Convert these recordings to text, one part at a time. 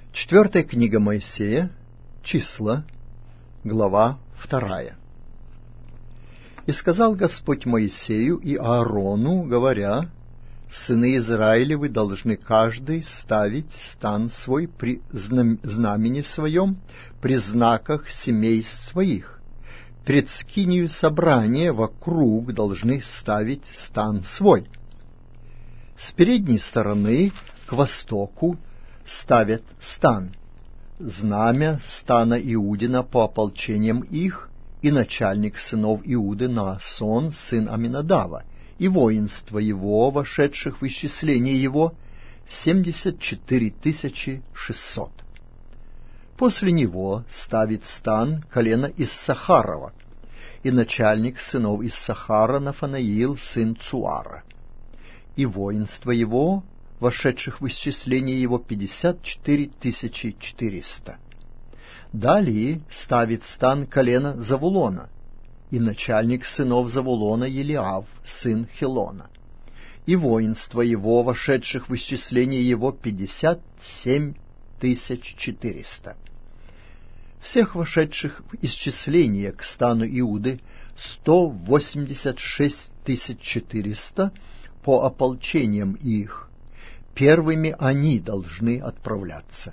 Четвертая книга Моисея, Числа, глава 2. «И сказал Господь Моисею и Аарону, говоря: сыны Израилевы должны каждый ставить стан свой при знамени своем, при знаках семей своих. Пред скинию собрания вокруг должны ставить стан свой. С передней стороны к востоку ставят стан, знамя стана Иудина по ополчениям их, и начальник сынов Иуды Наасон, сын Аминадава, и воинство его, вошедших в исчисление его, 74 600. После него ставит стан колено Иссахарова, и начальник сынов Иссахара Нафанаил, сын Цуара, и воинство его, вошедших в исчисление его, 54 400. Далее ставит стан колено Завулона, и начальник сынов Завулона Елиав, сын Хилона, и воинство его, вошедших в исчисление его, 57 400. Всех вошедших в исчисление к стану Иуды 186 400 по ополчениям их. Первыми они должны отправляться.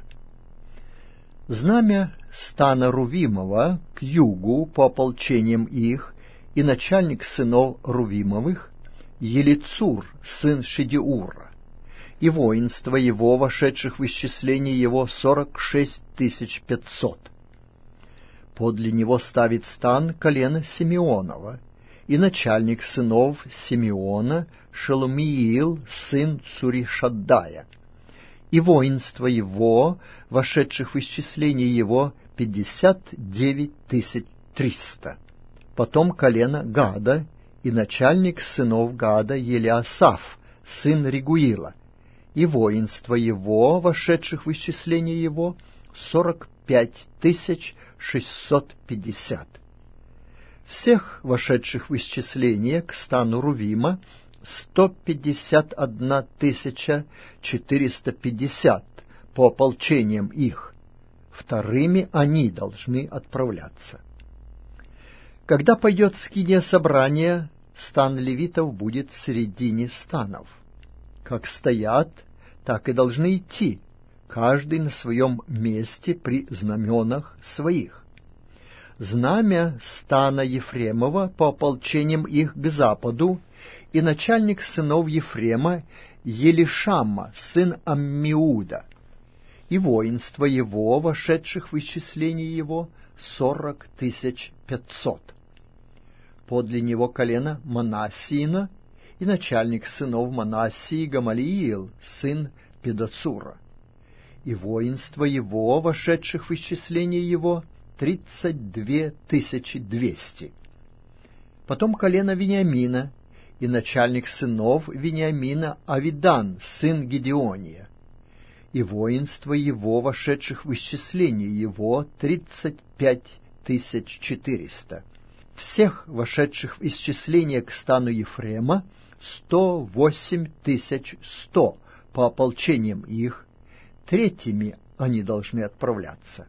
Знамя стана Рувимова к югу по ополчениям их, и начальник сынов Рувимовых Елицур, сын Шедеура, и воинство его, вошедших в исчисление его, 46 500. Подле него ставит стан колено Симеонова, и начальник сынов Симеона Шелумиил, сын Цуришаддая, и воинство его, вошедших в исчисление его, 59 300. Потом колено Гада, и начальник сынов Гада Елиасаф, сын Регуила, и воинство его, вошедших в исчисление его, 45 650. Всех вошедших в исчисление к стану Рувима 151 450 по ополчениям их. Вторыми они должны отправляться. Когда пойдет скиния собрания, стан левитов будет в середине станов. Как стоят, так и должны идти, каждый на своем месте при знаменах своих. Знамя стана Ефремова по ополчениям их к западу, и начальник сынов Ефрема Елишама, сын Аммиуда, и воинство его, вошедших в исчисление его, 40 500. Подле него колено Манассиина, и начальник сынов Манассии Гамалиил, сын Педацура, и воинство его, вошедших в исчисление его, 32 200. Потом колено Вениамина, и начальник сынов Вениамина Авидан, сын Гедеония, и воинство его, вошедших в исчисление его, 35 400. Всех вошедших в исчисление к стану Ефрема 108 100 по ополчениям их. Третьими они должны отправляться.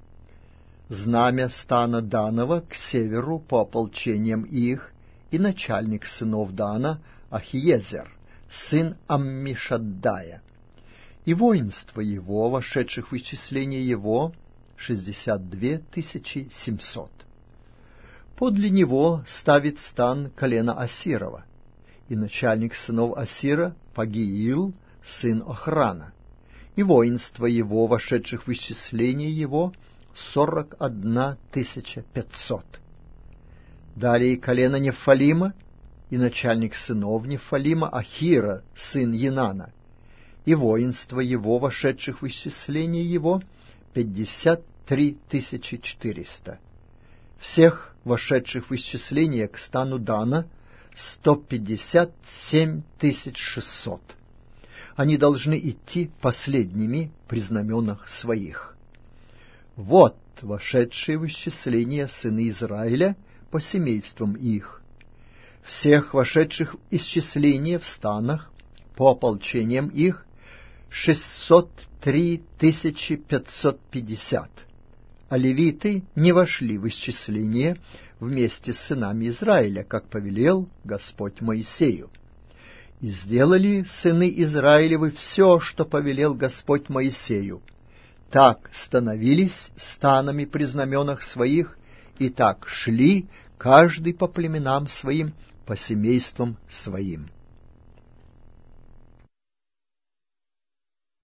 Знамя стана Данова к северу по ополчениям их, и начальник сынов Дана Ахиезер, сын Аммишаддая, и воинство его, вошедших в исчисление его, 62 700. Подле него ставит стан колено Асирова, и начальник сынов Асира Пагиил, сын Охрана, и воинство его, вошедших в исчисление его, 41 500. Далее колено Нефалима, и начальник сынов Нефалима Ахира, сын Енана, и воинство его, вошедших в исчисление его, 53 400. Всех вошедших в исчисление к стану Дана 157 600. Они должны идти последними при знаменах своих. Вот вошедшие в исчисление сыны Израиля по семействам их. Всех вошедших в исчисление в станах по ополчениям их 603 550, а левиты не вошли в исчисление вместе с сынами Израиля, как повелел Господь Моисею. И сделали сыны Израилевы все, что повелел Господь Моисею. Так становились станами при знаменах своих, и так шли каждый по племенам своим, по семействам своим.